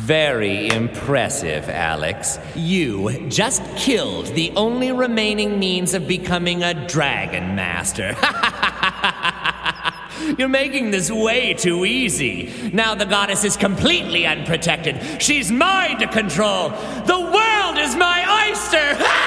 Very impressive, Alex. You just killed the only remaining means of becoming a Dragon Master. You're making this way too easy. Now the goddess is completely unprotected. She's mine to control. The world is my oyster!